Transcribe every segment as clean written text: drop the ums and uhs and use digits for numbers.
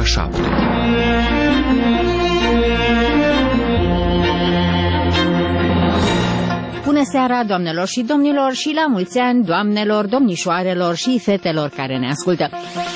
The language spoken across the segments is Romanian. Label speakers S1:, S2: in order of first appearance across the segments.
S1: 7.
S2: Bună seara, doamnelor și domnilor, și la mulți ani, doamnelor, domnișoarelor și fetelor care ne ascultă.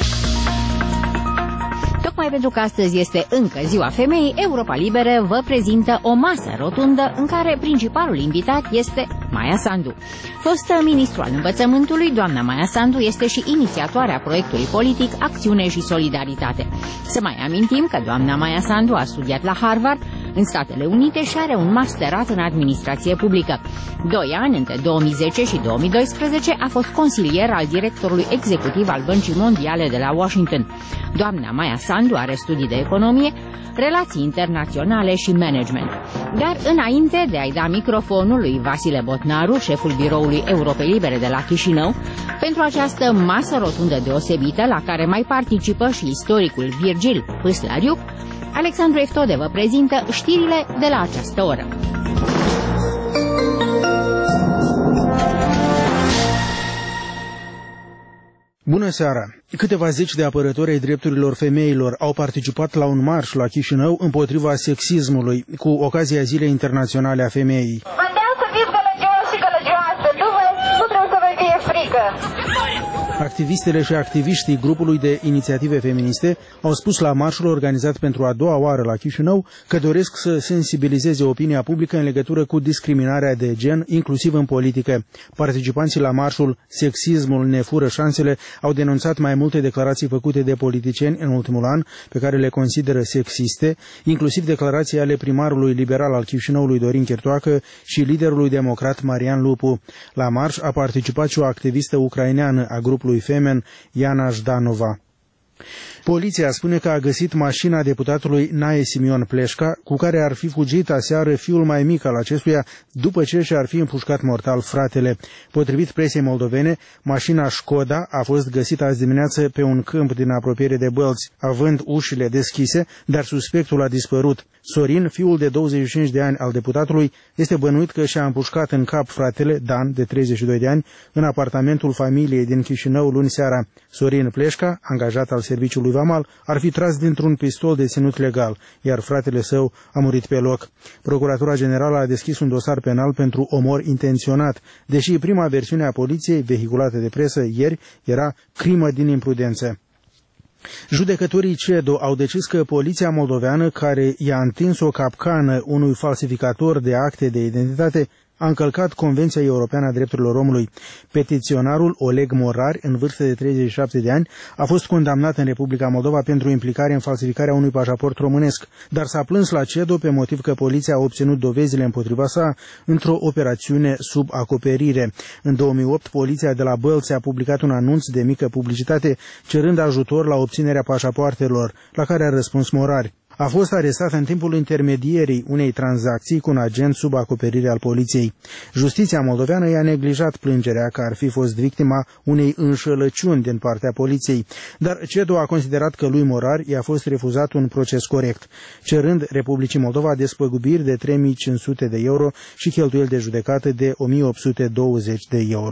S2: Tocmai pentru că astăzi este încă Ziua Femeii, Europa Liberă vă prezintă o masă rotundă în care principalul invitat este Maia Sandu. Fostă ministru al învățământului, doamna Maia Sandu este și inițiatoarea proiectului politic Acțiune și Solidaritate. Să mai amintim că doamna Maia Sandu a studiat la Harvard, în Statele Unite, și are un masterat în administrație publică. 2 ani, între 2010 și 2012, a fost consilier al directorului executiv al Băncii Mondiale de la Washington. Doamna Maia Sandu are studii de economie, relații internaționale și management. Dar înainte de a-i da microfonul lui Vasile Botnaru, șeful biroului Europei Libere de la Chișinău, pentru această masă rotundă deosebită la care mai participă și istoricul Virgil Pâslariuc, Alexandru Eftode vă prezintă știrile de la această oră.
S3: Bună seara! Câteva zeci de apărători ai drepturilor femeilor au participat la un marș la Chișinău împotriva sexismului, cu ocazia Zilei Internaționale a Femeii.
S4: Vreau să fiți gălăgioși și gălăgioase, nu trebuie să vă fie frică.
S3: Activistele și activiștii grupului de inițiative feministe au spus la marșul organizat pentru a doua oară la Chișinău că doresc să sensibilizeze opinia publică în legătură cu discriminarea de gen, inclusiv în politică. Participanții la marșul Sexismul ne fură șansele au denunțat mai multe declarații făcute de politicieni în ultimul an, pe care le consideră sexiste, inclusiv declarații ale primarului liberal al Chișinăului Dorin Chirtoacă și liderului democrat Marian Lupu. La marș a participat și o activistă ucraineană a grupului Femen, Iana Jdanova. Poliția spune că a găsit mașina deputatului Nae Simion Pleșca, cu care ar fi fugit aseară fiul mai mic al acestuia, după ce și-ar fi împușcat mortal fratele. Potrivit presei moldovene, mașina Școda a fost găsită azi dimineață pe un câmp din apropiere de Bălți, având ușile deschise, dar suspectul a dispărut. Sorin, fiul de 25 de ani al deputatului, este bănuit că și-a împușcat în cap fratele, Dan, de 32 de ani, în apartamentul familiei din Chișinău luni seara. Sorin Pleșca, angajat al serviciului vamal, ar fi tras dintr-un pistol deținut legal, iar fratele său a murit pe loc. Procuratura Generală a deschis un dosar penal pentru omor intenționat, deși prima versiune a poliției, vehiculată de presă ieri, era crimă din imprudență. Judecătorii CEDO au decis că poliția moldoveană, care i-a întins o capcană unui falsificator de acte de identitate, a încălcat Convenția Europeană a Drepturilor Omului. Petiționarul Oleg Morari, în vârstă de 37 de ani, a fost condamnat în Republica Moldova pentru implicare în falsificarea unui pașaport românesc, dar s-a plâns la CEDO pe motiv că poliția a obținut dovezile împotriva sa într-o operațiune sub acoperire. În 2008, poliția de la Bălți a publicat un anunț de mică publicitate cerând ajutor la obținerea pașapoartelor, la care a răspuns Morari. A fost arestat în timpul intermedierii unei tranzacții cu un agent sub acoperire al poliției. Justiția moldoveană i-a neglijat plângerea că ar fi fost victima unei înșelăciuni din partea poliției, dar CEDO a considerat că lui Morari i-a fost refuzat un proces corect, cerând Republicii Moldova despăgubiri de 3.500 de euro și cheltuieli de judecată de 1.820 de euro.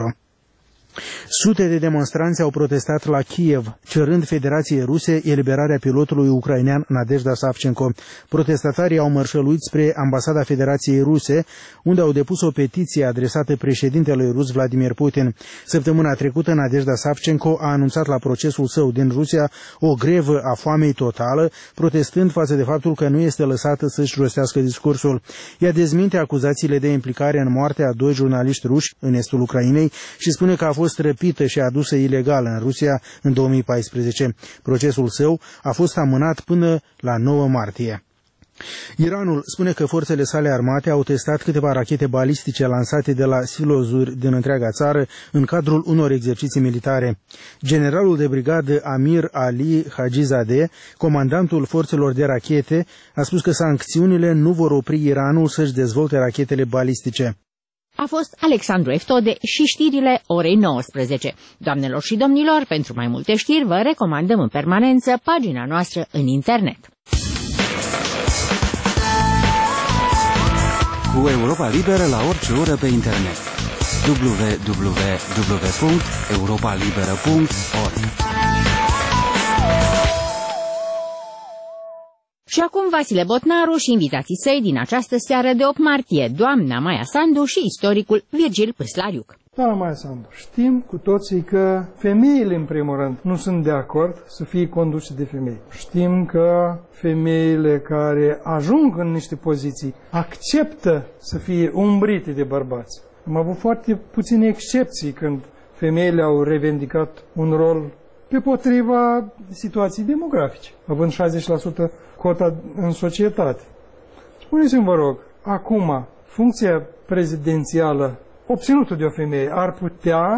S3: Sute de demonstranți au protestat la Kiev, cerând Federației Ruse eliberarea pilotului ucrainean Nadezhda Savchenko. Protestatarii au mărșăluit spre ambasada Federației Ruse, unde au depus o petiție adresată președintelui rus Vladimir Putin. Săptămâna trecută, Nadezhda Savchenko a anunțat la procesul său din Rusia o grevă a foamei totală, protestând față de faptul că nu este lăsată să-și rostească discursul. Ea dezminte acuzațiile de implicare în moartea a 2 jurnaliști ruși în estul Ucrainei și spune că a fost răpită și adusă ilegal în Rusia în 2014. Procesul său a fost amânat până la 9 martie. Iranul spune că forțele sale armate au testat câteva rachete balistice lansate de la silozuri din întreaga țară în cadrul unor exerciții militare. Generalul de brigadă Amir Ali Hajizadeh, comandantul forțelor de rachete, a spus că sancțiunile nu vor opri Iranul să-și dezvolte rachetele balistice.
S2: A fost Alexandru Eftode și știrile orei 19. Doamnelor și domnilor, pentru mai multe știri vă recomandăm în permanență pagina noastră în internet.
S1: Cu Europa Liberă la orice oră pe internet. www.europalibera.org
S2: Și acum Vasile Botnaru și invitații săi din această seară de 8 martie, doamna Maia Sandu și istoricul Virgil Pâslariuc.
S5: Doamna Maia Sandu, știm cu toții că femeile, în primul rând, nu sunt de acord să fie conduse de femei. Știm că femeile care ajung în niște poziții acceptă să fie umbrite de bărbați. Am avut foarte puține excepții când femeile au revendicat un rol pe potriva situației demografice, având 60% cota în societate. Spuneți-mi, vă rog, acum, funcția prezidențială obținută de o femeie ar putea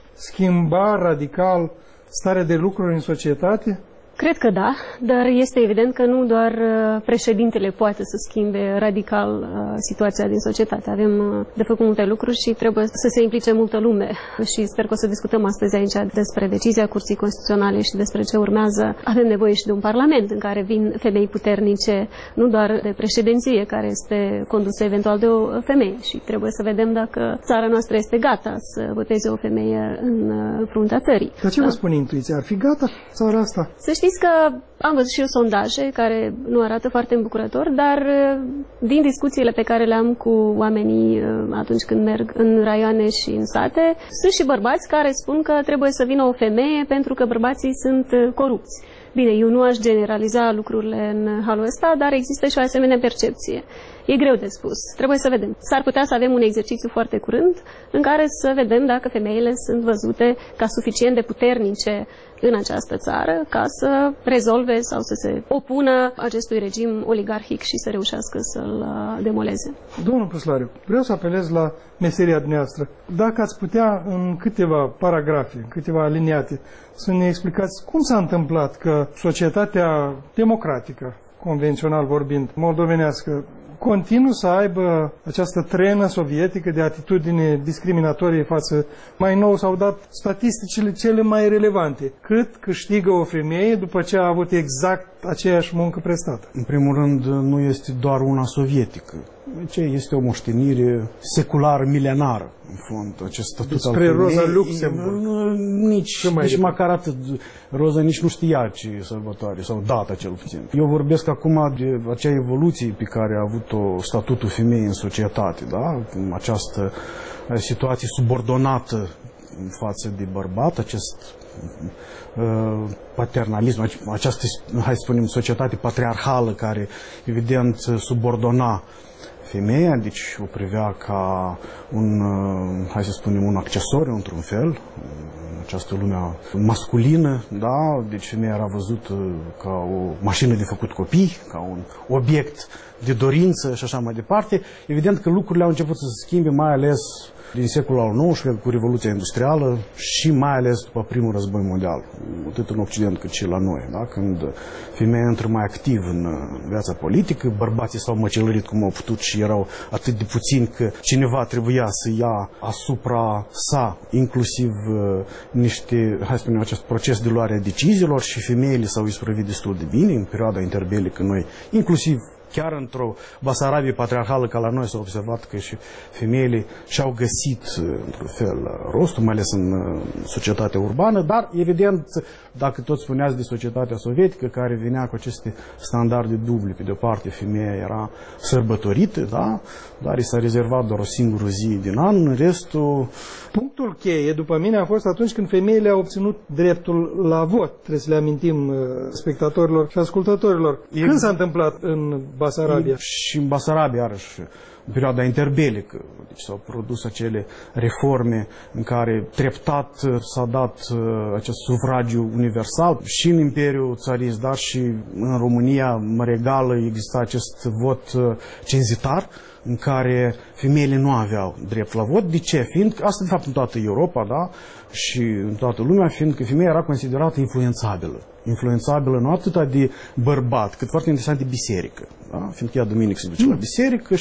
S5: schimba radical starea de lucruri în societate?
S6: Cred că da, dar este evident că nu doar președintele poate să schimbe radical situația din societate. Avem de făcut multe lucruri și trebuie să se implice multă lume. Și sper că o să discutăm astăzi aici despre decizia Curții Constituționale și despre ce urmează. Avem nevoie și de un parlament în care vin femei puternice, nu doar de președinție, care este condusă eventual de o femeie. Și trebuie să vedem dacă țara noastră este gata să voteze o femeie în fruntea țării.
S5: Dar ce vă spune intuiția? Ar fi gata țara asta?
S6: Să știți că am văzut și eu sondaje care nu arată foarte îmbucurător, dar din discuțiile pe care le-am cu oamenii atunci când merg în raioane și în sate, sunt și bărbați care spun că trebuie să vină o femeie pentru că bărbații sunt corupți. Bine, eu nu aș generaliza lucrurile în halul ăsta, dar există și o asemenea percepție. E greu de spus. Trebuie să vedem. S-ar putea să avem un exercițiu foarte curând în care să vedem dacă femeile sunt văzute ca suficient de puternice în această țară ca să rezolve sau să se opună acestui regim oligarhic și să reușească să-l demoleze.
S5: Domnul Pâslariu, vreau să apelez la meseria dumneavoastră. Dacă ați putea în câteva paragrafe, în câteva aliniate, să ne explicați cum s-a întâmplat că societatea democratică, convențional vorbind, moldovenească, continuă să aibă această trenă sovietică de atitudine discriminatorie față. Mai nou s-au dat statisticile cele mai relevante. Cât câștigă o femeie după ce a avut exact aceeași muncă prestată?
S7: În primul rând, nu este doar una sovietică. Deci este o moștenire seculară, milenară, în fond, acest statut al femeii.
S5: Despre Rosa Luxemburg.
S7: Nici măcar atât. Rosa nici nu știa ce sărbătoare, sau data cel puțin. Eu vorbesc acum de acea evoluție pe care a avut-o statutul femeii în societate, da? Această situație subordonată în față de bărbat, acest paternalism, această, hai să spunem, societate patriarhală care, evident, subordona femeia, deci o privea ca un, hai să spunem, un accesoriu, într-un fel, în această lume masculină, da? Deci femeia era văzută ca o mașină de făcut copii, ca un obiect de dorință și așa mai departe. Evident că lucrurile au început să se schimbe, mai ales din secolul al XIX, cu Revoluția Industrială și mai ales după primul război mondial, atât în Occident cât și la noi, da? Când femeia intră mai activ în viața politică, bărbații s-au măcelărit cum au putut și erau atât de puțini că cineva trebuia să ia asupra sa inclusiv niște, hai să spunem, acest proces de luare a deciziilor și femeile s-au isprăvit destul de bine în perioada interbelică noi, inclusiv chiar într-o Basarabie patriarhală ca la noi s-a observat că și femeile și-au găsit, într-un fel, rostul, mai ales în societatea urbană, dar, evident, dacă tot spuneați de societatea sovietică, care venea cu aceste standarde duble, pe de-o parte femeia era sărbătorită, da? Dar i s-a rezervat doar o singură zi din an, în restul...
S5: Punctul cheie, după mine, a fost atunci când femeile au obținut dreptul la vot. Trebuie să le amintim spectatorilor și ascultătorilor. Când s-a întâmplat în Basarabia?
S7: Și în Basarabia, iarăși, în perioada interbelică. Deci s-au produs acele reforme în care treptat s-a dat acest sufragiu universal și în Imperiul Țarist, dar și în România regală exista acest vot cenzitar, în care femeile nu aveau drept la vot. De ce? Fiindcă, asta de fapt în toată Europa, da? Și în toată lumea, fiindcă femeia era considerată influențabilă. Influențabilă nu atât de bărbat, cât foarte interesant de biserică. Da? Fiindcă ea duminică se duce la biserică și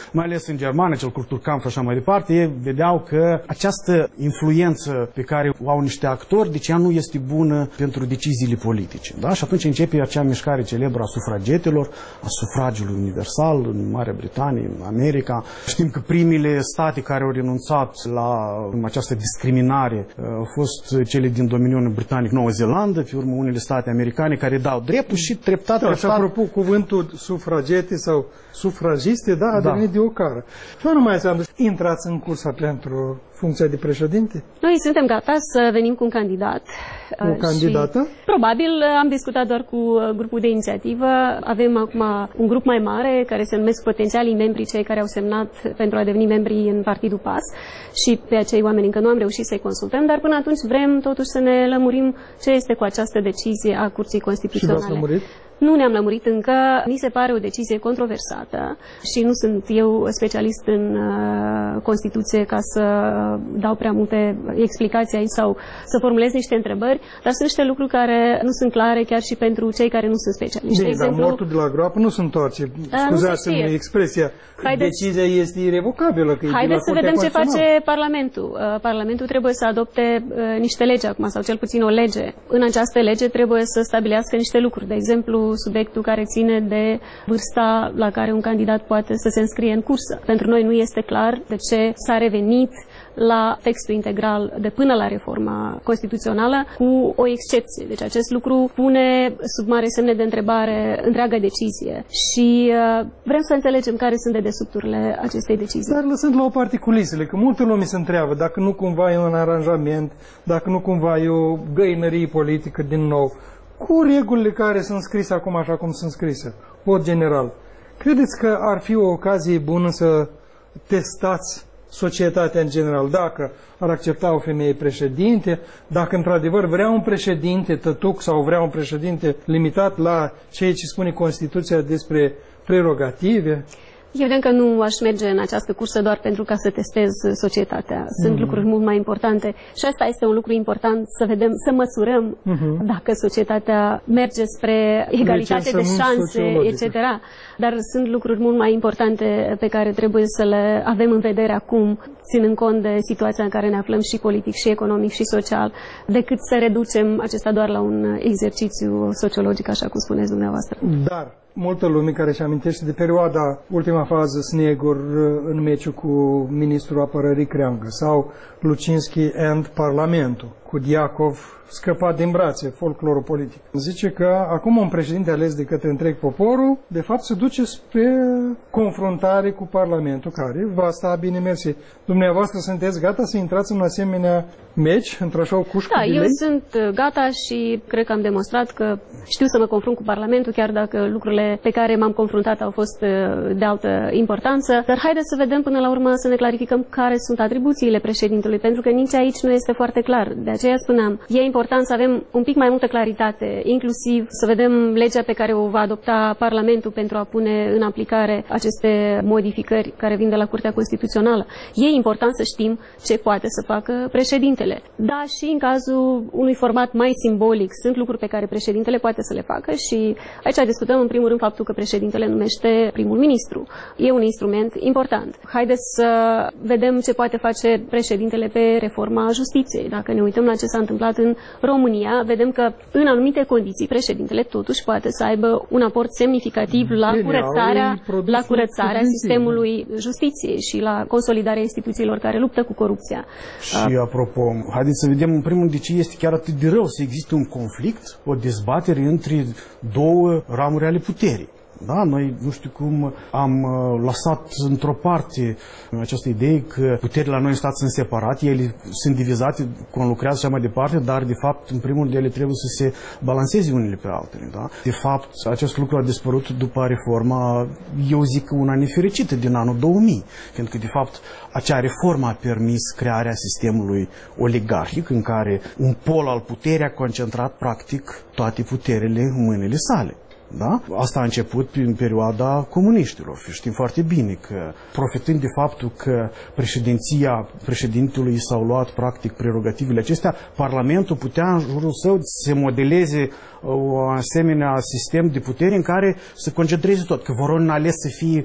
S7: mai ales în Germania, cel Kulturkampf și așa mai departe, ei vedeau că această influență pe care o au niște actori, deci ea nu este bună pentru deciziile politice. Da? Și atunci începe acea mișcare celebră a sufragetelor, a sufragiului universal în Marea Britanie, în America. Știm că primele state care au renunțat la această discriminare au fost cele din domeniul britanic, Noua Zeelandă, pe urmă unele state americane care dau dreptul și treptat.
S5: Și apropo, cuvântul sufragete sau sufragiste, da, a devenit de o cară. Și nu mai înseamnă, intrați în cursa pentru funcția de președinte?
S6: Noi suntem gata să venim cu un candidat.
S5: O candidată?
S6: Probabil am discutat doar cu grupul de inițiativă. Avem acum un grup mai mare care se numesc potențialii membri, cei care au semnat pentru a deveni membri în Partidul PAS, și pe acei oameni încă nu am reușit să-i consultăm, dar până atunci vrem totuși să ne lămurim ce este cu această decizie a Curții Constituționale.
S5: Și v-ați lămurit?
S6: Nu ne-am lămurit încă, mi se pare o decizie controversată și nu sunt eu specialist în Constituție ca să dau prea multe explicații aici sau să formulez niște întrebări, dar sunt niște lucruri care nu sunt clare chiar și pentru cei care nu sunt specialiști.
S5: De exemplu, dar mortul de la groapă nu se întoarce. Scuzați-mi expresia. Decizia este irevocabilă.
S6: Haideți să vedem ce face Parlamentul. Parlamentul trebuie să adopte niște legi acum, sau cel puțin o lege. În această lege trebuie să stabilească niște lucruri. De exemplu, subiectul care ține de vârsta la care un candidat poate să se înscrie în cursă. Pentru noi nu este clar de ce s-a revenit la textul integral de până la reforma constituțională, cu o excepție. Deci acest lucru pune sub mare semne de întrebare întreaga decizie și vrem să înțelegem care sunt dedesubturile acestei decizii.
S5: Dar lăsând la o parte culisele, că multă lume se întreabă dacă nu cumva e un aranjament, dacă nu cumva e o găinărie politică din nou, cu regulile care sunt scrise acum așa cum sunt scrise, vot general. Credeți că ar fi o ocazie bună să testați societatea în general, dacă ar accepta o femeie președinte, dacă într-adevăr vrea un președinte tătuc sau vrea un președinte limitat la ceea ce spune Constituția despre prerogative?
S6: Evident că nu aș merge în această cursă doar pentru ca să testez societatea. Sunt lucruri mult mai importante și asta este un lucru important, să vedem, să măsurăm dacă societatea merge spre egalitate de șanse, etc. Dar sunt lucruri mult mai importante pe care trebuie să le avem în vedere acum, ținând cont de situația în care ne aflăm și politic, și economic, și social, decât să reducem acesta doar la un exercițiu sociologic, așa cum spuneți dumneavoastră.
S5: Dar multă lume care își amintește de perioada, ultima fază, Snegur în meciul cu ministrul apărării Creangă sau Lucinski and Parlamentul, cu Diacov scăpat din brațe, folclorul politic. Zice că acum un președinte ales de către întreg poporul, de fapt se duce spre confruntare cu Parlamentul, care va sta bine mersi. Dumneavoastră sunteți gata să intrați în asemenea meci, într-așa o cușcă de lei?
S6: Eu sunt gata și cred că am demonstrat că știu să mă confrunt cu Parlamentul, chiar dacă lucrurile pe care m-am confruntat au fost de altă importanță. Dar haideți să vedem până la urmă, să ne clarificăm care sunt atribuțiile președintelui, pentru că nici aici nu este foarte clar. De aceea spuneam, e important să avem un pic mai multă claritate, inclusiv să vedem legea pe care o va adopta Parlamentul pentru a pune în aplicare aceste modificări care vin de la Curtea Constituțională. E important să știm ce poate să facă președintele. Da, și în cazul unui format mai simbolic sunt lucruri pe care președintele poate să le facă și aici discutăm în primul rând faptul că președintele numește primul ministru. E un instrument important. Haideți să vedem ce poate face președintele pe reforma justiției. Dacă ne uităm la ce s-a întâmplat în România, vedem că în anumite condiții președintele totuși poate să aibă un aport semnificativ la curățarea sistemului justiției și la consolidarea instituțiilor care luptă cu corupția.
S7: Și apropo, haideți să vedem în primul rând de ce este chiar atât de rău să existe un conflict, o dezbatere între două ramuri ale puterii. Da, noi, nu știu cum, am lăsat într-o parte această idee că puterile la noi în stat sunt separate, ele sunt divizate, conlucrează și așa mai departe, dar, de fapt, în primul rând, ele trebuie să se balanceze unele pe altele. Da? De fapt, acest lucru a dispărut după reforma, eu zic, una nefericită din anul 2000, pentru că, de fapt, acea reformă a permis crearea sistemului oligarhic, în care un pol al puterii a concentrat, practic, toate puterile în mâinile sale. Da? Asta a început în perioada comuniștilor. Știm foarte bine că, profitând de faptul că președintelui s-au luat practic prerogativele acestea, Parlamentul putea în jurul său să se modeleze o asemenea sistem de putere în care să concentreze tot. Că vor un ales să fie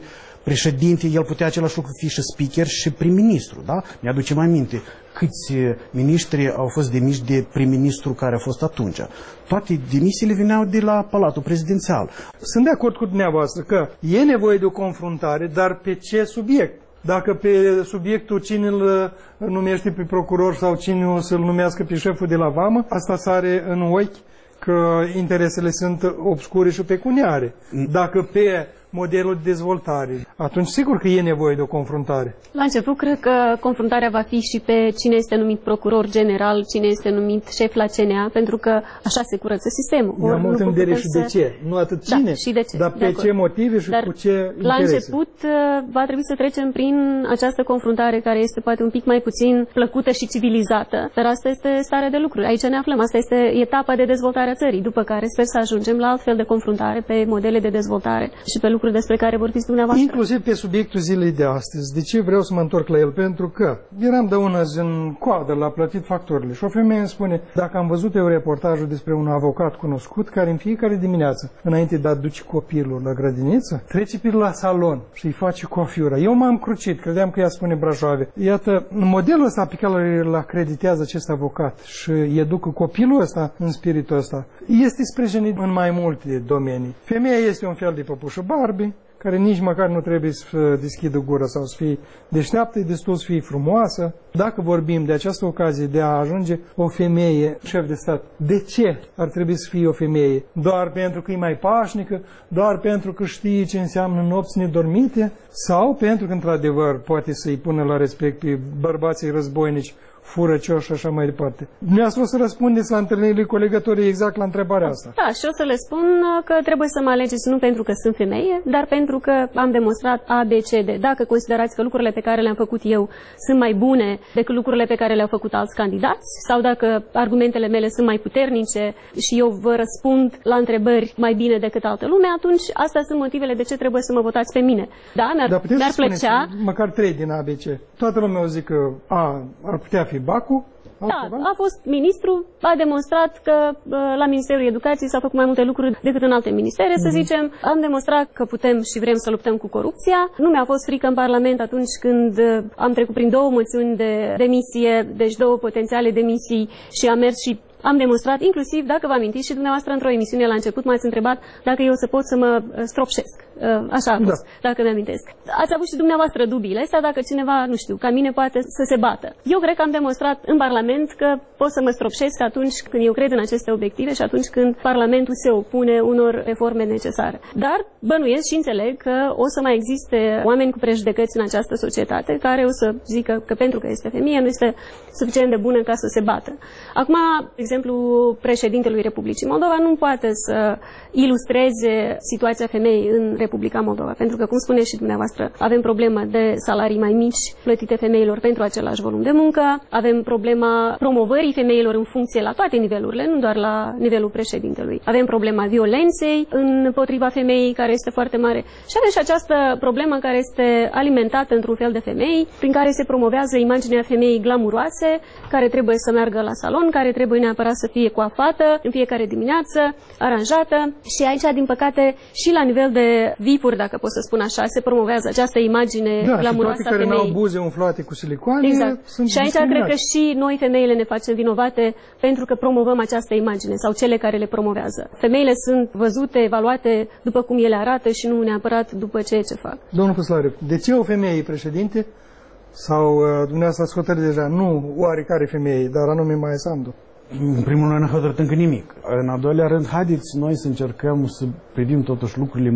S7: președinte, el putea același lucru fi și speaker și prim-ministru, da? Mi-aducem aminte câți miniștri au fost demiși de prim-ministru care a fost atunci. Toate demisiile veneau de la Palatul Prezidențial.
S5: Sunt de acord cu dumneavoastră că e nevoie de o confruntare, dar pe ce subiect? Dacă pe subiectul cine îl numește pe procuror sau cine o să-l numească pe șeful de la vamă, asta sare în ochi că interesele sunt obscure și pecuniare. Dacă pe modelul de dezvoltare, atunci sigur că e nevoie de o confruntare.
S6: La început, cred că confruntarea va fi și pe cine este numit procuror general, cine este numit șef la CNA, pentru că așa se curăță sistemul.
S5: Eu am mult în vedere și de ce. Nu atât cine,
S6: și de ce.
S5: Dar pe ce motive și cu ce interese.
S6: La început va trebui să trecem prin această confruntare care este poate un pic mai puțin plăcută și civilizată, dar asta este starea de lucruri. Aici ne aflăm. Asta este etapa de dezvoltare a țării, după care sper să ajungem la alt fel de confruntare pe modele de dezvoltare și pe lucruri despre care vorbiți dumneavoastră.
S5: Inclusiv pe subiectul zilei de astăzi. De ce vreau să mă întorc la el? Pentru că eram de una zi în coadă la plătit facturile și o femeie îmi spune, dacă am văzut eu reportajul despre un avocat cunoscut care în fiecare dimineață, înainte de a duce copilul la grădiniță, trece pe la salon și îi face coafiura. Eu m-am crucit, credeam că ea spune Brașoave. Iată, modelul ăsta pe care îl acreditează acest avocat și educă copilul ăsta în spiritul ăsta, este sprijinit în mai multe domenii. Femeia este un fel de păpușă Barbie, care nici măcar nu trebuie să deschidă gura sau să fie deșteaptă, e destul să fie frumoasă. Dacă vorbim de această ocazie de a ajunge o femeie șef de stat, de ce ar trebui să fie o femeie? Doar pentru că e mai pașnică? Doar pentru că știe ce înseamnă nopți nedormite? Sau pentru că, într-adevăr, poate să-i pună la respect pe bărbații războinici, furăcioși și așa mai departe? Dumneavoastră o să răspundeți la întâlnirile colegătorii exact la întrebarea asta.
S6: Da, și o să le spun că trebuie să mă alegeți nu pentru că sunt femeie, dar pentru că am demonstrat A, B, C, D. Dacă considerați că lucrurile pe care le-am făcut eu sunt mai bune decât lucrurile pe care le-au făcut alți candidați, sau dacă argumentele mele sunt mai puternice și eu vă răspund la întrebări mai bine decât altă lume, atunci astea sunt motivele de ce trebuie să mă votați pe mine. Da, mi-ar plăcea...
S5: Măcar 3 din A, B, C. Toată lumea o zic că A ar putea fi Bacu.
S6: Da, a fost ministru, a demonstrat că la Ministerul Educației s-au făcut mai multe lucruri decât în alte ministere, să zicem. Am demonstrat că putem și vrem să luptăm cu corupția. Nu mi-a fost frică în Parlament atunci când am trecut prin 2 moțiuni de demisie, deci 2 potențiale demisii și am mers și am demonstrat, inclusiv, dacă vă amintiți și dumneavoastră într-o emisiune la început m-ați întrebat dacă eu să pot să mă stropșesc. Așa a fost, dacă mi-amintesc. Ați avut și dumneavoastră dubiile astea, dacă cineva, nu știu, ca mine poate să se bată. Eu cred că am demonstrat în Parlament că pot să mă stropșesc atunci când eu cred în aceste obiective și atunci când Parlamentul se opune unor reforme necesare. Dar bănuiesc și înțeleg că o să mai existe oameni cu prejudecăți în această societate care o să zică că pentru că este femeie nu este suficient de bună ca să se bată. Acum, de exemplu, președintelui Republicii Moldova nu poate să ilustreze situația femeii în Republica Moldova, pentru că, cum spuneți și dumneavoastră, avem problemă de salarii mai mici plătite femeilor pentru același volum de muncă, avem problema promovării femeilor în funcție la toate nivelurile, nu doar la nivelul președintelui. Avem problema violenței împotriva femeii, care este foarte mare. Și avem și această problemă care este alimentată într-un fel de femei, prin care se promovează imaginea femeii glamuroase, care trebuie să meargă la salon, care trebuie neapărat să fie coafată în fiecare dimineață, aranjată. Și aici, din păcate, și la nivel de VIP-uri, dacă pot să spun așa, se promovează această imagine glamuroasă a femeii.
S5: Care n-au buze umflate cu silicoane,
S6: exact.
S5: Sunt
S6: și aici cred că și noi, femeile, ne facem vinovate pentru că promovăm această imagine sau cele care le promovează. Femeile sunt văzute, evaluate după cum ele arată și nu neapărat după ceea ce fac.
S5: Domnul Păslariu, de ce o femeie președinte sau dumneavoastră ați hotărât deja, nu oarecare femeie, dar anume Maia Sandu?
S7: În primul rând, n-am hotărât încă nimic. În al doilea rând, haideți noi să încercăm să privim totuși lucrurile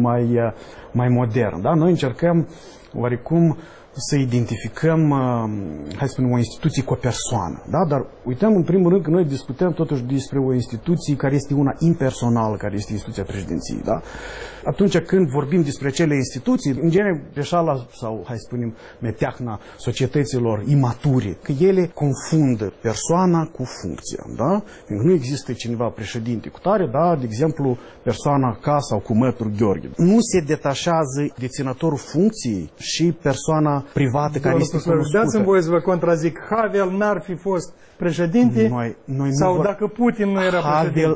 S7: mai modern. Da? Noi încercăm oarecum să identificăm, hai să spunem, o instituție cu o persoană. Da? Dar uităm în primul rând că noi discutăm totuși despre o instituție care este una impersonală, care este instituția președinției. Da? Atunci când vorbim despre acele instituții, în genere greșeala sau, hai să spunem, meteahna societăților imature, că ele confundă persoana cu funcția. Da? Pentru că nu există cineva președinte cu tare, da? De exemplu, persoana K sau cu Mătru Gheorghe. Nu se detașează deținătorul funcției și persoana privată care este cunoscută.
S5: Dați-mi voie să vă contrazic. Havel n-ar fi fost președinte sau dacă Putin nu era președinte?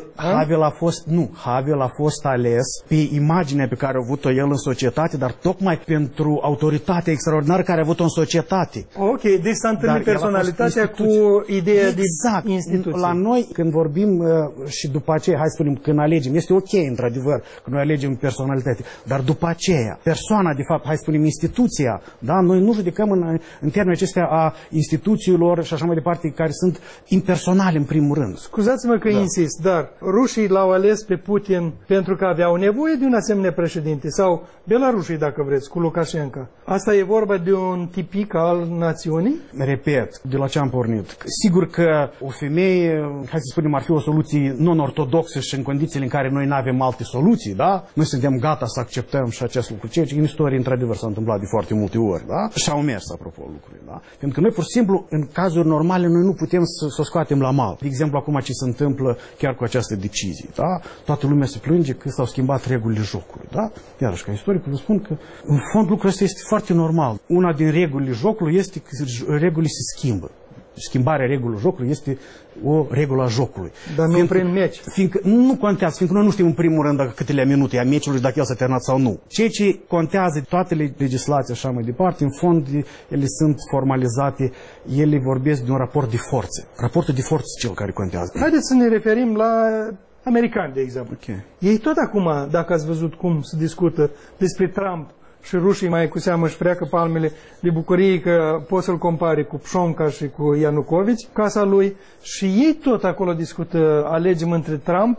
S7: Havel a fost ales pe imaginea pe care a avut-o el în societate, dar tocmai pentru autoritatea extraordinară care a avut-o în societate.
S5: Ok, deci s-a întâlnit personalitatea cu ideea de instituție.
S7: La noi, când vorbim și după aceea, hai să spunem, când alegem, este ok, într-adevăr, că noi alegem personalitate, dar după aceea, persoana, de fapt, hai să spunem, instituția, da? Noi nu judecăm în termenii acestea a instituțiilor și așa mai departe, care sunt impersonale în primul rând.
S5: Scuzați-mă că insist, dar rușii l-au ales pe Putin pentru că aveau nevoie de un asemenea președinte, sau belarușii, dacă vreți, cu Lukashenko. Asta e vorba de un tipic al națiunii?
S7: Repet, de la ce am pornit. Sigur că o femeie, hai să spunem, ar fi o soluție non-ortodoxă și în condițiile în care noi nu avem alte soluții, da? Noi suntem gata să acceptăm și acest lucru. Ceea ce în istorie, într-adevăr, s-a întâmplat de foarte multe ori, da? Și au mers, apropo, lucrurile, da? Pentru că noi, pur și simplu, în cazuri normale, noi nu putem să o scoatem la mal. De exemplu, acum ce se întâmplă chiar cu această decizie, da? Toată lumea se plânge că s-au schimbat regulile jocului, da? Iarăși, ca istoric, vă spun că, în fond, lucrul ăsta este foarte normal. Una din regulile jocului este că regulile se schimbă. Schimbarea regulilor jocului este o regulă a jocului.
S5: Dar nu prin meci.
S7: Fiindcă nu contează, fiindcă noi nu știm în primul rând dacă câtele minute a meciului, dacă el s-a terminat sau nu. Ceea ce contează, toate legislații așa mai departe, în fond, ele sunt formalizate, ele vorbesc de un raport de forțe. Raportul de forțe cel care contează.
S5: Haideți să ne referim la americani, de exemplu.
S7: Okay.
S5: Ei tot acum, dacă ați văzut cum se discută despre Trump, și rușii mai cu seamă își freacă palmele de bucurie că poți să-l compare cu Pșomca și cu Ianucovici, casa lui, și ei tot acolo discută, alegem între Trump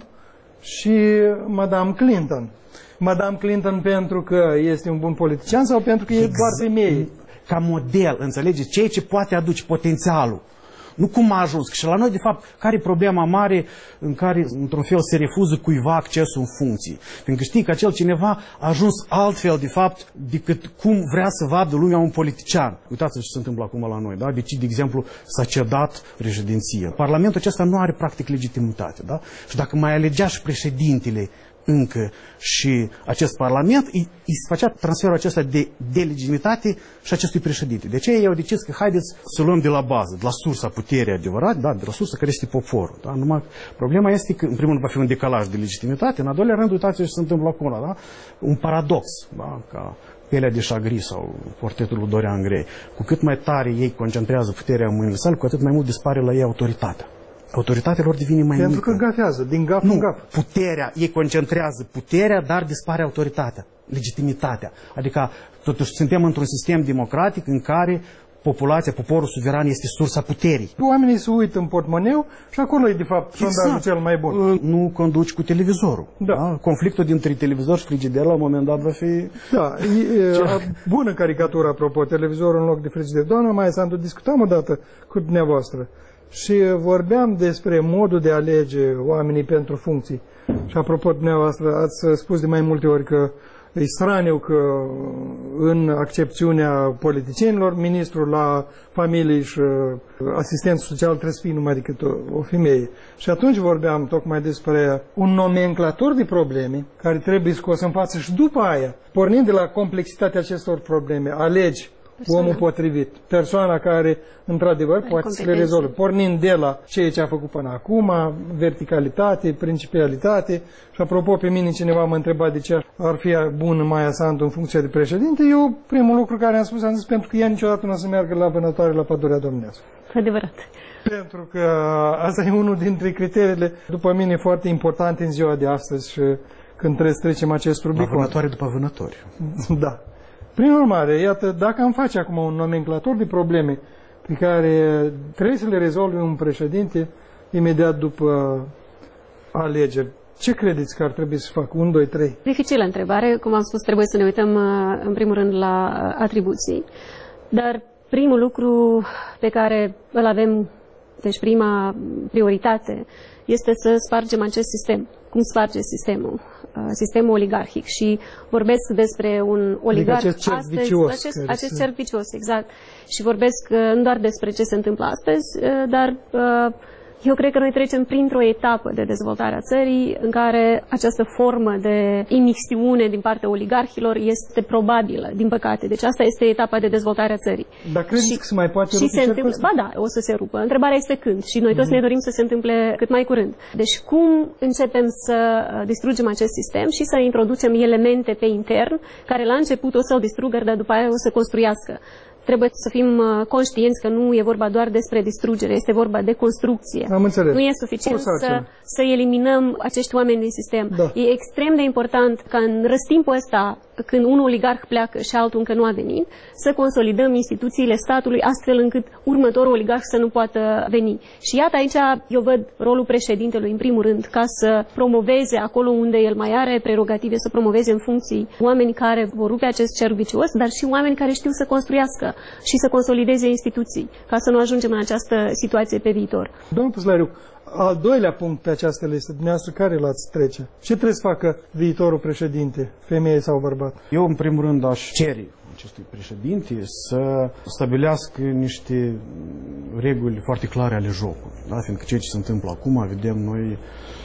S5: și Madame Clinton. Madame Clinton pentru că este un bun politician sau pentru că e doar femeie?
S7: Ca model, înțelegeți? Ceea ce poate aduce potențialul. Nu cum a ajuns. Și la noi, de fapt, care e problema mare în care, într-un fel, se refuză cuiva accesul în funcții? Pentru că știi că acel cineva a ajuns altfel, de fapt, decât cum vrea să vadă lumea un politician. Uitați-vă ce se întâmplă acum la noi, da? Deci, de exemplu, s-a cedat președinția. Parlamentul acesta nu are, practic, legitimitate, da? Și dacă mai alegea și președintele încă și acest parlament, îi se făcea transferul acesta de legitimitate și acestui președinte. De aceea eu decis că haideți să luăm de la bază, de la sursa puterii adevărat, da, de la sursa care este poporul. Da? Numai problema este că, în primul rând, va fi un decalaj de legitimitate, în al doilea rând, uitați ce se întâmplă acolo, da? Un paradox, da? Ca Pelea de Șagri sau portretul lui Dorian Gray. Cu cât mai tare ei concentrează puterea în mâinile sale, cu atât mai mult dispare la ei autoritatea. Autoritatea lor devine mai mică.
S5: Pentru că gafează, din gaf în gaf.
S7: Puterea, ei concentrează puterea, dar dispare autoritatea, legitimitatea. Adică, totuși, suntem într-un sistem democratic în care populația, poporul suveran este sursa puterii.
S5: Oamenii se uită în portmoneu și acolo e, de fapt, sondajul cel mai bun.
S7: Nu conduci cu televizorul.
S5: Da.
S7: Da? Conflictul dintre televizor și frigider, la un moment dat, va fi...
S5: Da, bună caricatură, apropo, televizorul în loc de frigider. Doamna Maia Sandu, discutam odată cu dumneavoastră și vorbeam despre modul de a alege oamenii pentru funcții. Și apropo, dumneavoastră, ați spus de mai multe ori că e straniu că în accepțiunea politicienilor, ministrul la familie și asistentul social trebuie să fie numai decât o femeie. Și atunci vorbeam tocmai despre un nomenclator de probleme care trebuie scos în față și după aia, pornind de la complexitatea acestor probleme, alegi omul potrivit, persoana care, într-adevăr, poate să le rezolve. Pornind de la ceea ce a făcut până acum, verticalitate, principialitate. Și apropo, pe mine cineva m-a întrebat de ce ar fi bun Maia Sandu în funcție de președinte. Eu, primul lucru care am zis pentru că ea niciodată nu o să meargă la vânătoare la pădurea domnească.
S6: Adevărat.
S5: Pentru că asta e unul dintre criteriile, după mine, foarte importante în ziua de astăzi și când trebuie să trecem acest Rubicon.
S7: La vânătoare după vânători.
S5: Da. Prin urmare, iată, dacă am face acum un nomenclator de probleme pe care trebuie să le rezolve un președinte imediat după alegeri, ce credeți că ar trebui să facă? 1, 2, 3?
S6: Dificilă întrebare. Cum am spus, trebuie să ne uităm în primul rând la atribuții. Dar primul lucru pe care îl avem, deci prima prioritate, este să spargem acest sistem. Cum sparge sistemul? Sistemul oligarhic. Și vorbesc despre un oligarh acest cerc vicios, exact. Și vorbesc nu doar despre ce se întâmplă astăzi, dar Eu cred că noi trecem printr-o etapă de dezvoltare a țării în care această formă de imixtiune din partea oligarhilor este probabilă, din păcate. Deci asta este etapa de dezvoltare a țării.
S5: Dar credeți că se mai poate rupe cercul ăsta?
S6: Ba da, o să se rupă. Întrebarea este când și noi toți ne dorim să se întâmple cât mai curând. Deci cum începem să distrugem acest sistem și să introducem elemente pe intern care la început o să-l distrugă, dar după aia o să construiască. Trebuie să fim conștienți că nu e vorba doar despre distrugere, este vorba de construcție.
S5: Am înțeles.
S6: Nu e suficient să eliminăm acești oameni din sistem. Da. E extrem de important ca în răstimpul ăsta, când un oligarh pleacă și altul încă nu a venit, să consolidăm instituțiile statului astfel încât următorul oligarh să nu poată veni. Și iată aici eu văd rolul președintelui în primul rând ca să promoveze acolo unde el mai are prerogative, să promoveze în funcții oameni care vor rupe acest cerc vicios, dar și oameni care știu să construiască și să consolideze instituții, ca să nu ajungem în această situație pe viitor.
S5: Domnul Păslariu, al doilea punct pe această listă, dumneavoastră care l-ați trece? Ce trebuie să facă viitorul președinte, femeie sau bărbat?
S7: Eu, în primul rând, aș cere acestui președinte să stabilească niște reguli foarte clare ale jocului. Da? Fiindcă ceea ce se întâmplă acum, vedem noi,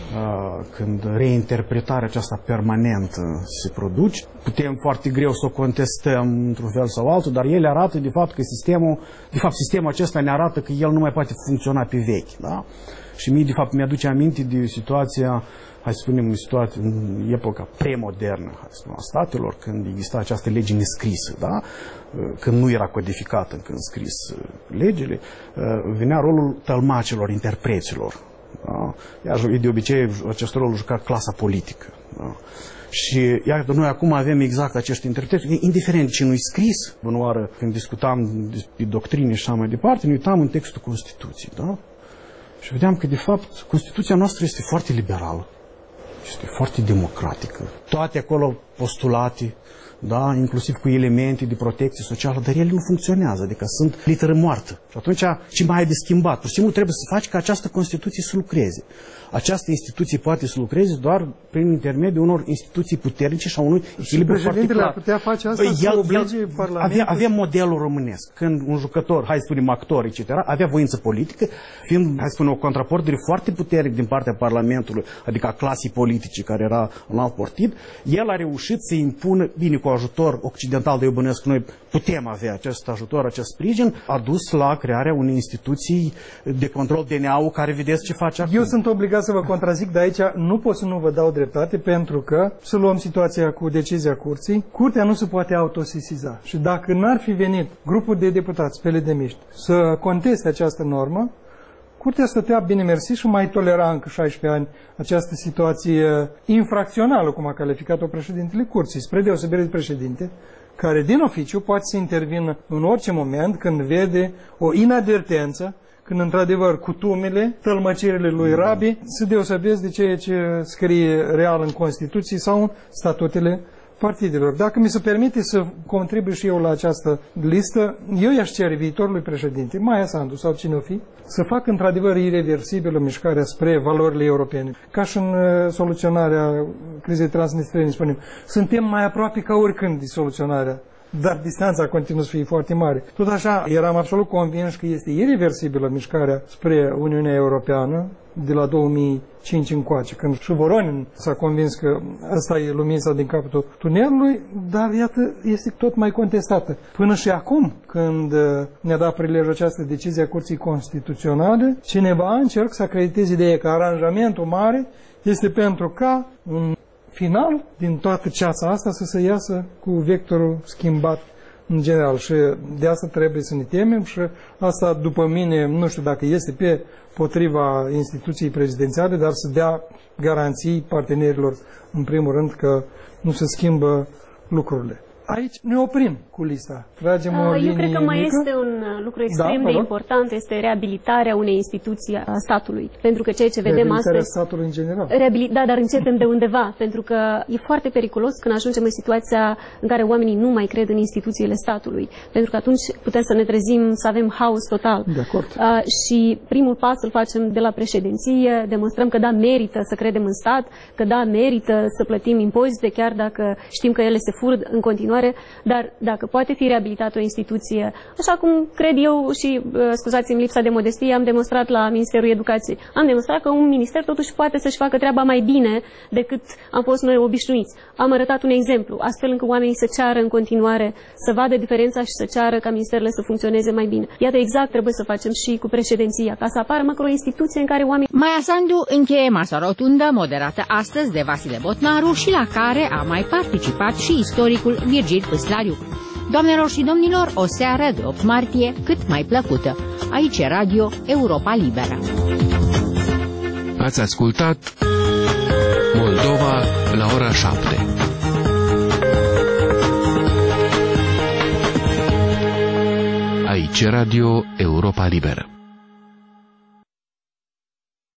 S7: când reinterpretarea aceasta permanentă se produce, putem foarte greu să o contestăm într-un fel sau altul, dar ele arată de fapt că sistemul acesta ne arată că el nu mai poate funcționa pe vechi. Da? Și mie, de fapt, mi-aduce aminte de situația, hai să spunem, în epoca premodernă a statelor, când exista această lege nescrisă, da? Când nu era codificată încă înscris legile, venea rolul tălmacilor, interpreților. Da? Iar de obicei acest rol juca clasa politică. Da? Și iată, noi acum avem exact acești interpreți, indiferent ce nu-i scris. Bună oară, când discutam despre doctrine și așa mai departe, ne uitam în textul Constituției. Da? Și vedeam că, de fapt, Constituția noastră este foarte liberală, este foarte democratică. Toate acolo postulate, da, inclusiv cu elemente de protecție socială, dar ele nu funcționează, adică sunt literă moartă. Și atunci, ce mai ai de schimbat? Pur și simplu trebuie să faci ca această Constituție să lucreze. Această instituție poate să lucreze doar prin intermediul unor instituții puternice și a unui echilibru foarte clar.
S5: Ar putea face asta să oblige Parlamentul?
S7: Avea modelul românesc. Când un jucător, hai să spunem actor, etc., avea voință politică, fiind, hai să spunem, o contraportere foarte puternic din partea Parlamentului, adică a clasei politice care era un alt partid, el a reușit să impună, bine, cu ajutor occidental, de eu bănuiesc, noi putem avea acest ajutor, acest sprijin, a dus la crearea unei instituții de control DNA-ul care vedeți ce face acum.
S5: Eu sunt obligat să vă contrazic, dar aici nu pot să nu vă dau dreptate, pentru că, să luăm situația cu decizia curții, curtea nu se poate autosesiza. Și dacă n-ar fi venit grupul de deputați PLD-miști să conteste această normă, curtea stătea bine mersi și mai tolera încă 16 ani această situație infracțională, cum a calificat-o președintele curții, spre deosebire de președinte, care din oficiu poate să intervină în orice moment când vede o inadvertență, când într-adevăr cutumele, tălmăcirile lui Rabi se deosebesc de ceea ce scrie real în Constituție sau în statutele partidelor. Dacă mi se permite să contribui și eu la această listă, eu i-aș cere viitorului președinte, Maia Sandu sau cine o fi, să facă într-adevăr irreversibilă mișcarea spre valorile europene. Ca și în soluționarea crizei transnistriene, spunem, suntem mai aproape ca oricând de soluționarea, dar distanța continuă să fie foarte mare. Tot așa, eram absolut convins că este irreversibilă mișcarea spre Uniunea Europeană de la 2005 încoace, când și Voronin s-a convins că asta e lumința din capătul tunelului, dar iată, este tot mai contestată. Până și acum, când ne-a dat prilejul această decizie a Curții Constituționale, cineva încerc să acrediteze ideea că aranjamentul mare este pentru ca un final din toată ceața asta să se iasă cu vectorul schimbat în general. Și de asta trebuie să ne temem și asta, după mine, nu știu dacă este pe potriva instituției prezidențiale, dar să dea garanții partenerilor, în primul rând, că nu se schimbă lucrurile. Aici ne oprim cu lista. Tragem o linie
S6: Eu cred că mai
S5: mică.
S6: este un lucru extrem de important, este reabilitarea unei instituții a statului. Pentru că ceea ce vedem astăzi...
S5: statului în general.
S6: Da, dar începem de undeva, pentru că e foarte periculos când ajungem în situația în care oamenii nu mai cred în instituțiile statului. Pentru că atunci putem să ne trezim, să avem haos total.
S5: De acord.
S6: Și primul pas îl facem de la președinție, demonstrăm că da, merită să credem în stat, că da, merită să plătim impozite, chiar dacă știm că ele se fură în continuare continuare, dar dacă poate fi reabilitată o instituție, așa cum cred eu și, scuzați-mi lipsa de modestie, am demonstrat la Ministerul Educației. Am demonstrat că un minister totuși poate să-și facă treaba mai bine decât am fost noi obișnuiți. Am arătat un exemplu, astfel încât oamenii să ceară în continuare, să vadă diferența și să ceară ca ministerele să funcționeze mai bine. Iată, exact trebuie să facem și cu președinția, ca să apară măcar o instituție în care oamenii...
S2: Maia Sandu încheie masa rotundă moderată astăzi de Vasile Botnaru și la care a mai participat și istoricul Virgil Păslariu. Doamnelor și domnilor, o seară de 8 martie cât mai plăcută. Aici e Radio Europa Liberă.
S8: Ați ascultat Moldova la ora 7. Aici Radio Europa Liberă.